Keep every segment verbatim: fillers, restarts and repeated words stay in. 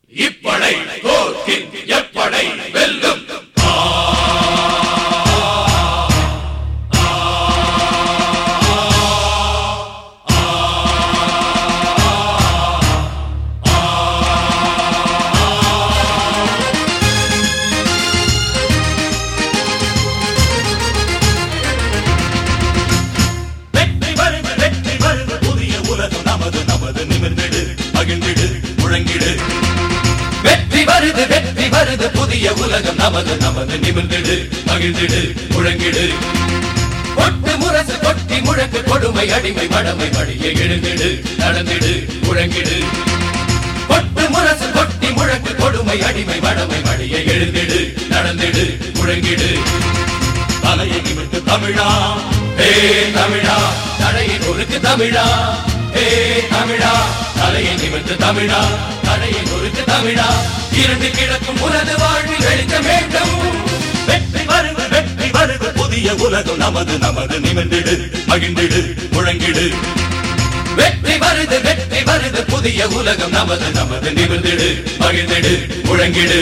இப்படை தோற்கின் எப்படை வெல்லும். வெற்றி வருது புதிய உலகம் நமது நமது நிமிர்ந்திடு மகிழ்ந்திடு முழங்கிடு. கொட்டு முரசு கொட்டி முழக்கு கொடுமை அடிமை மடமை மடிய எழுந்திடு நடந்திடு முழங்கிடு. கொட்டு முரசு கொட்டி முழக்கு கொடுமை அடிமை மடமை மடிய எழுந்திடு நடந்திடு முழங்கிடு. தலையை நிமிர்ந்து தமிழா ஹே தமிழா, தடையை நொறுக்கு தமிழா ஹே தமிழா, தலையை நிமிர்ந்து தமிழா, தடையை நொறுக்கு தமிழா. இரண்டு கிழக்கும் உனது வாழ்வில் வெளிச்ச வேண்டும். வெற்றி வருது வெற்றி வருது புதிய உலகம் நமது நமது நிமிர்ந்திடு மகிழ்ந்திடு முழங்கிடு. வெற்றி வருது வெற்றி வருது புதிய உலகம் நமது நமது நிமிர்ந்திடு மகிழ்ந்திடு முழங்கிடு.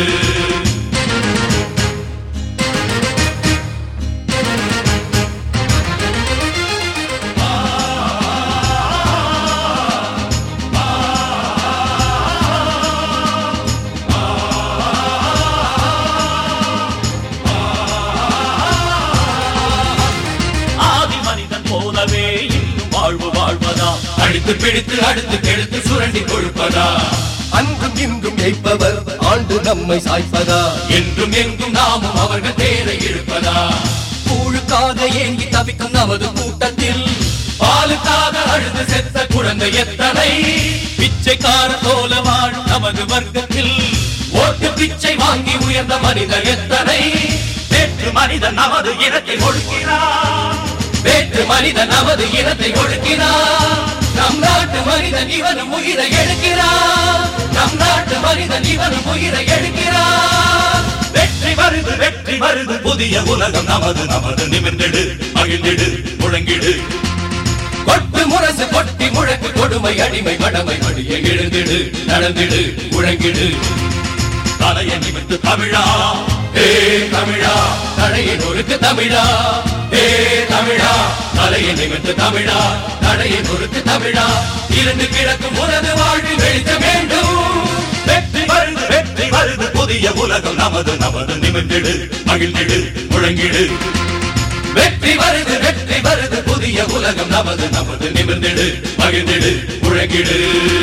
அடித்து பிடித்து அடுத்து கெடுத்து சுரண்டி கொடுப்பதா, அன்றும் இன்றும் ஏய்ப்பவர் ஆண்டு நம்மை சாய்ப்பதா, என்றும் எங்கும் நாமும் அவர்கள் தேரை இழுப்பதா. கூழுக்காக ஏங்கி தவிக்கும் நமது கூட்டத்தில் பாலுக்காக அழுது செத்த குழந்தை எத்தனை, பிச்சைக்கார போல வாழும் நமது வர்க்கத்தில் ஓட்டு பிச்சை வாங்கி உயர்ந்த மனிதர் எத்தனை. வேற்று மனிதன் நமது இனத்தை ஒடுக்கினார், வேற்று மனிதன் நமது இனத்தை ஒடுக்கினார். நம் நாட்டு மனிதன் இவனும் உயிரை எடுக்கிறார், நம் நாட்டு மனிதன் இவனும் உயிரை எடுக்கிறார். வெற்றி வருது வெற்றி வருது புதிய உலகம் நமது நமது நிமிர்ந்திடு மகிழ்ந்திடு முழங்கிடு. கொட்டு முரசு கொட்டி முழக்கு கொடுமை அடிமை மடமை மடிய எழுந்திடு நடந்திடு முழங்கிடு. தலையை நிமிர்ந்து தமிழா ஹே தமிழா, தடையை நொறுக்கு தமிழா ஹே தமிழா, தலையை நிமிர்ந்து தமிழா, தடையை நொறுக்கு தமிழா. இரண்டு கிழக்கும் உனது வாழ்வில் வெளிச்ச வேண்டும். வெற்றி வருது வெற்றி வருது புதிய உலகம் நமது நமது நிமிர்ந்திடு மகிழ்ந்திடு முழங்கிடு. வெற்றி வருது வெற்றி வருது புதிய உலகம் நமது நமது நிமிர்ந்திடு மகிழ்ந்திடு முழங்கிடு.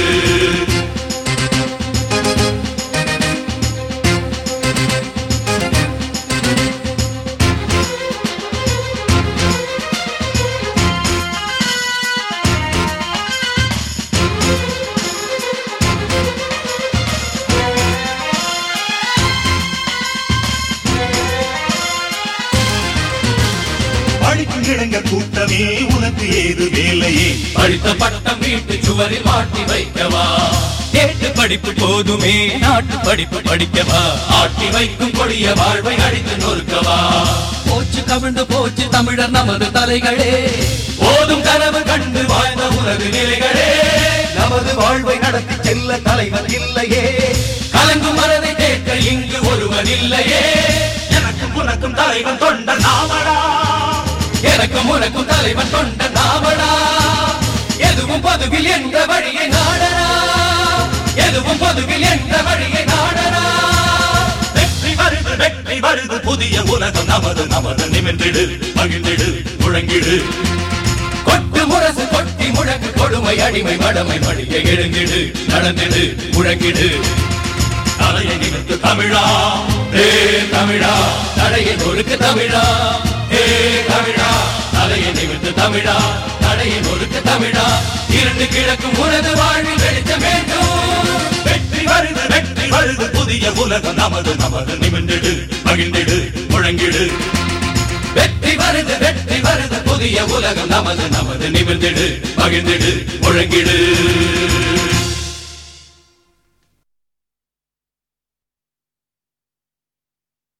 இளைஞர் கூட்டமே உனக்கு ஏது வேலையே, படித்த பட்டம் வீட்டு சுவரில் மாட்டி வைக்கவா, கேட்டு படிப்பு போதுமே நாட்டு படிப்பு படிக்கவா, ஆட்டி வைக்கும் கொடிய வாழ்வை அடித்து நொறுக்கவா. போச்சு கவிழ்ந்து போச்சு தமிழர் நமது தலைகளே, போதும் கனவு கண்டு வாழ்ந்த உனது நிலைகளே. நமது வாழ்வை நடத்தி செல்ல தலைவர் இல்லையே, கலங்கும் மனதை கேட்க இங்கு ஒருவன் இல்லையே. எனக்கும் உனக்கும் தலைவன் தொண்ட நாமடா, எனக்கும் உனக்கும் தலைவன் கொண்ட நாமடா. எதுவும் பொதுவில் என்ற வழியை நாடனா, எதுவும் பொதுவில் என்ற வழியை நாடனா. வெற்றி வருது வெற்றி வருது புதிய உலகம் நமது நமது நிமிர்ந்திடு மகிழ்ந்திடு முழங்கிடு. கொட்டு முரசு கொட்டி முழக்கு கொடுமை அடிமை மடமை மடிய எழுந்திடு நடந்திடு முழங்கிடு. தலையை நிமிர்ந்து தமிழா ஹே தமிழா, தடையை நொறுக்கு தமிழா ஹே தமிழா, தலையை நிமிர்ந்து தமிழா, தடையை நொறுக்கு தமிழா. இரண்டு கிழக்கும் உனது வாழ்வில் வெளிச்ச வேண்டும். வெற்றி வருது வெற்றி வருது புதிய உலகம் நமது நமது நிமிர்ந்திடு மகிழ்ந்திடு முழங்கிடு. வெற்றி வருது வெற்றி வருது புதிய உலகம் நமது நமது நிமிர்ந்திடு மகிழ்ந்திடு முழங்கிடு.